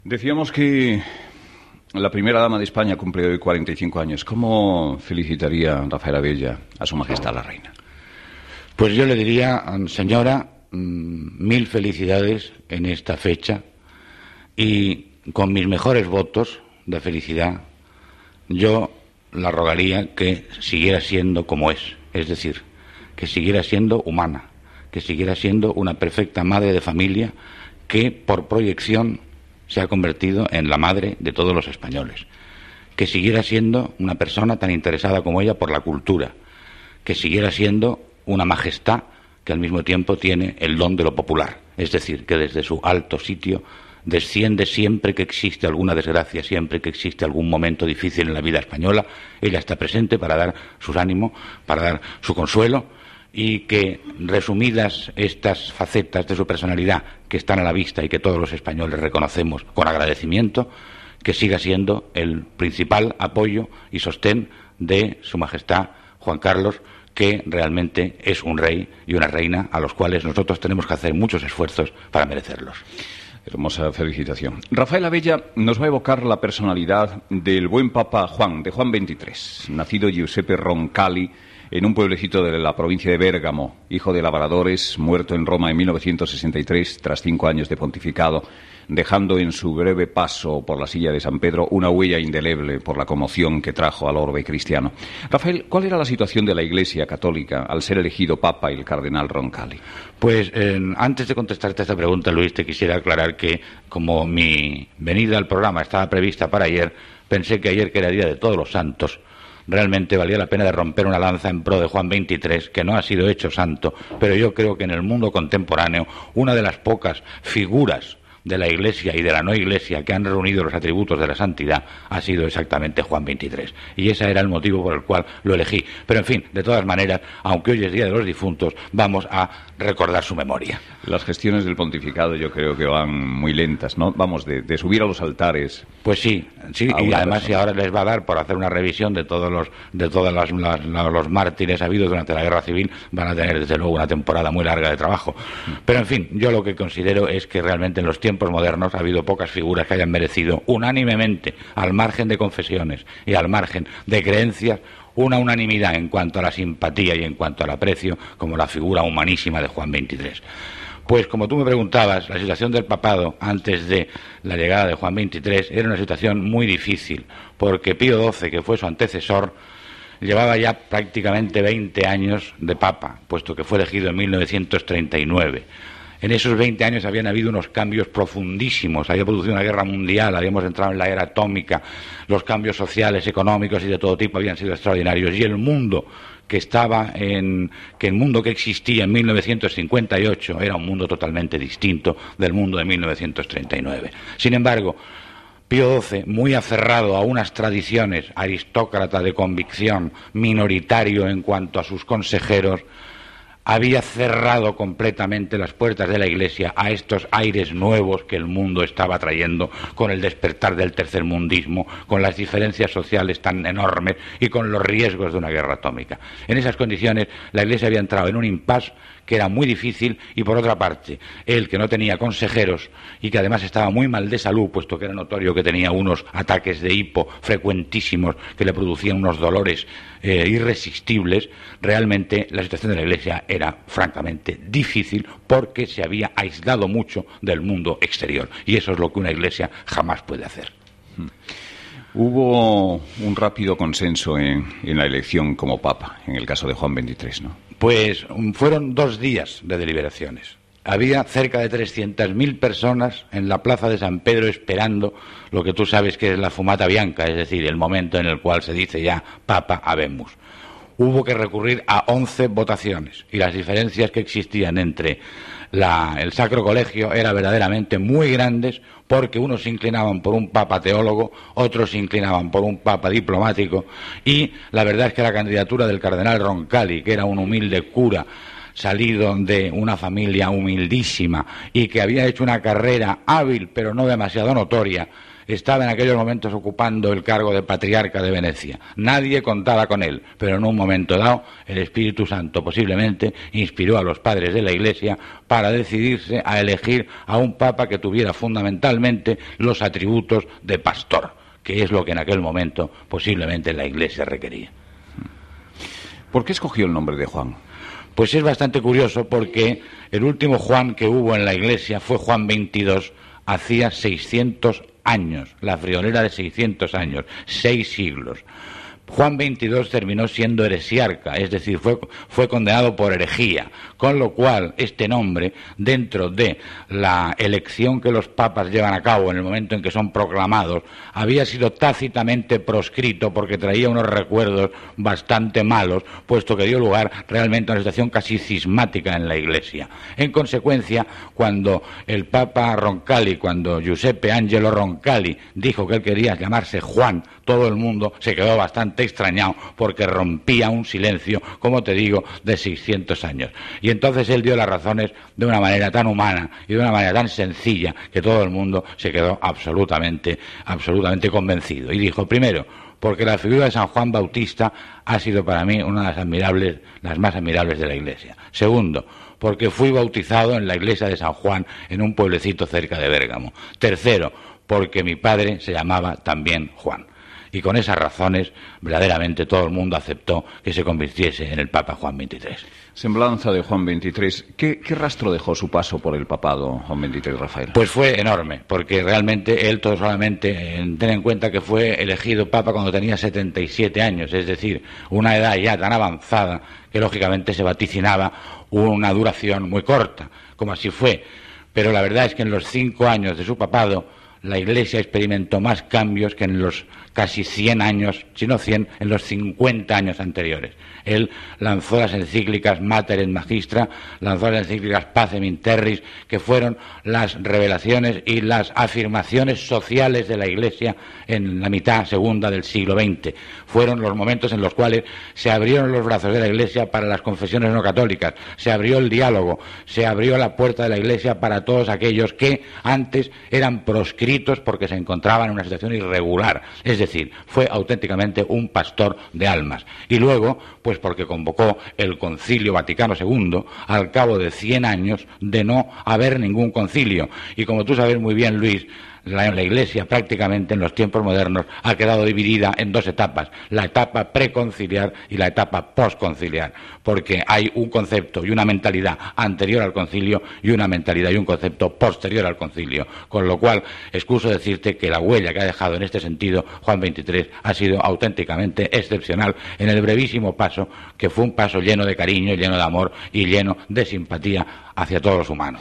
Decíamos que la primera dama de España cumple hoy 45 años. ¿Cómo felicitaría Rafael Abella a Su Majestad la Reina? Pues yo le diría, señora, mil felicidades en esta fecha y con mis mejores votos de felicidad yo la rogaría que siguiera siendo como es decir, que siguiera siendo humana, que siguiera siendo una perfecta madre de familia que por proyección se ha convertido en la madre de todos los españoles, que siguiera siendo una persona tan interesada como ella por la cultura, que siguiera siendo una majestad que al mismo tiempo tiene el don de lo popular, es decir, que desde su alto sitio desciende siempre que existe alguna desgracia, siempre que existe algún momento difícil en la vida española, ella está presente para dar sus ánimos, para dar su consuelo, y que, resumidas estas facetas de su personalidad que están a la vista y que todos los españoles reconocemos con agradecimiento, que siga siendo el principal apoyo y sostén de Su Majestad Juan Carlos, que realmente es un rey y una reina a los cuales nosotros tenemos que hacer muchos esfuerzos para merecerlos. Hermosa felicitación. Rafael Abella nos va a evocar la personalidad del buen Papa Juan, de Juan XXIII, nacido Giuseppe Roncalli, en un pueblecito de la provincia de Bérgamo, hijo de labradores, muerto en Roma en 1963 tras 5 años de pontificado, dejando en su breve paso por la silla de San Pedro una huella indeleble por la conmoción que trajo al orbe cristiano. Rafael, ¿cuál era la situación de la Iglesia católica al ser elegido Papa el cardenal Roncalli? Pues antes de contestarte a esta pregunta, Luis, te quisiera aclarar que como mi venida al programa estaba prevista para ayer, pensé que ayer, que era Día de Todos los Santos, realmente valía la pena de romper una lanza en pro de Juan XXIII, que no ha sido hecho santo, pero yo creo que en el mundo contemporáneo una de las pocas figuras de la Iglesia y de la no Iglesia que han reunido los atributos de la santidad ha sido exactamente Juan XXIII, y ese era el motivo por el cual lo elegí. Pero en fin, de todas maneras, aunque hoy es Día de los Difuntos, vamos a recordar su memoria. Las gestiones del pontificado yo creo que van muy lentas, ¿no? Vamos, de subir a los altares. Pues sí, y además si ahora les va a dar por hacer una revisión de todos los mártires habidos durante la Guerra Civil, van a tener desde luego una temporada muy larga de trabajo. Pero en fin, yo lo que considero es que realmente en los tiempos modernos ha habido pocas figuras que hayan merecido unánimemente, al margen de confesiones y al margen de creencias, una unanimidad en cuanto a la simpatía y en cuanto al aprecio, como la figura humanísima de Juan XXIII. Pues como tú me preguntabas, la situación del papado antes de la llegada de Juan XXIII era una situación muy difícil, porque Pío XII, que fue su antecesor, llevaba ya prácticamente 20 años de papa, puesto que fue elegido en 1939. En esos 20 años habían habido unos cambios profundísimos, había producido una guerra mundial, habíamos entrado en la era atómica, los cambios sociales, económicos y de todo tipo habían sido extraordinarios, y el mundo el mundo que existía en 1958 era un mundo totalmente distinto del mundo de 1939. Sin embargo, Pío XII, muy aferrado a unas tradiciones, aristócrata de convicción, minoritario en cuanto a sus consejeros, había cerrado completamente las puertas de la Iglesia a estos aires nuevos que el mundo estaba trayendo con el despertar del tercermundismo, con las diferencias sociales tan enormes y con los riesgos de una guerra atómica. En esas condiciones, la Iglesia había entrado en un impasse que era muy difícil, y por otra parte, él, que no tenía consejeros y que además estaba muy mal de salud, puesto que era notorio que tenía unos ataques de hipo frecuentísimos que le producían unos dolores irresistibles, realmente la situación de la Iglesia era francamente difícil porque se había aislado mucho del mundo exterior, y eso es lo que una Iglesia jamás puede hacer. Hubo un rápido consenso en la elección como papa, en el caso de Juan XXIII, ¿no? Pues fueron 2 días de deliberaciones. Había cerca de 300.000 personas en la plaza de San Pedro esperando lo que tú sabes que es la fumata bianca, es decir, el momento en el cual se dice ya Papa habemus. Hubo que recurrir a 11 votaciones, y las diferencias que existían entre el Sacro Colegio eran verdaderamente muy grandes, porque unos se inclinaban por un papa teólogo, otros se inclinaban por un papa diplomático, y la verdad es que la candidatura del cardenal Roncalli, que era un humilde cura salido de una familia humildísima y que había hecho una carrera hábil pero no demasiado notoria, estaba en aquellos momentos ocupando el cargo de patriarca de Venecia. Nadie contaba con él, pero en un momento dado el Espíritu Santo posiblemente inspiró a los padres de la Iglesia para decidirse a elegir a un papa que tuviera fundamentalmente los atributos de pastor, que es lo que en aquel momento posiblemente la Iglesia requería. ¿Por qué escogió el nombre de Juan? Pues es bastante curioso porque el último Juan que hubo en la Iglesia fue Juan XXII, hacía 600 años, la friolera de 600 años, 6 siglos. Juan XXII terminó siendo heresiarca, es decir, fue condenado por herejía, con lo cual este nombre, dentro de la elección que los papas llevan a cabo en el momento en que son proclamados, había sido tácitamente proscrito porque traía unos recuerdos bastante malos, puesto que dio lugar realmente a una situación casi cismática en la Iglesia. En consecuencia, cuando el Papa Roncalli, cuando Giuseppe Angelo Roncalli dijo que él quería llamarse Juan, todo el mundo se quedó bastante extrañado porque rompía un silencio, como te digo, de 600 años. Y entonces él dio las razones de una manera tan humana y de una manera tan sencilla que todo el mundo se quedó absolutamente convencido. Y dijo, primero, porque la figura de San Juan Bautista ha sido para mí una de las más admirables de la Iglesia. Segundo, porque fui bautizado en la iglesia de San Juan en un pueblecito cerca de Bérgamo. Tercero, porque mi padre se llamaba también Juan. Y con esas razones, verdaderamente todo el mundo aceptó que se convirtiese en el Papa Juan XXIII. Semblanza de Juan XXIII. ¿Qué rastro dejó su paso por el papado Juan XXIII, Rafael? Pues fue enorme, porque realmente él todo solamente, ten en cuenta que fue elegido Papa cuando tenía 77 años, es decir, una edad ya tan avanzada que lógicamente se vaticinaba una duración muy corta, como así fue. Pero la verdad es que en los 5 años de su papado, la Iglesia experimentó más cambios que en los casi 100 años, si no 100, en los 50 años anteriores. Él lanzó las encíclicas Mater et Magistra, lanzó las encíclicas Pacem in Terris, que fueron las revelaciones y las afirmaciones sociales de la Iglesia en la mitad segunda del siglo XX. Fueron los momentos en los cuales se abrieron los brazos de la Iglesia para las confesiones no católicas, se abrió el diálogo, se abrió la puerta de la Iglesia para todos aquellos que antes eran proscritos porque se encontraban en una situación irregular. Es decir, fue auténticamente un pastor de almas. Y luego, pues porque convocó el Concilio Vaticano II al cabo de 100 años de no haber ningún concilio. Y como tú sabes muy bien, Luis, la Iglesia prácticamente en los tiempos modernos ha quedado dividida en 2 etapas, la etapa preconciliar y la etapa posconciliar, porque hay un concepto y una mentalidad anterior al concilio y una mentalidad y un concepto posterior al concilio, con lo cual excuso decirte que la huella que ha dejado en este sentido Juan XXIII ha sido auténticamente excepcional en el brevísimo paso, que fue un paso lleno de cariño, lleno de amor y lleno de simpatía hacia todos los humanos.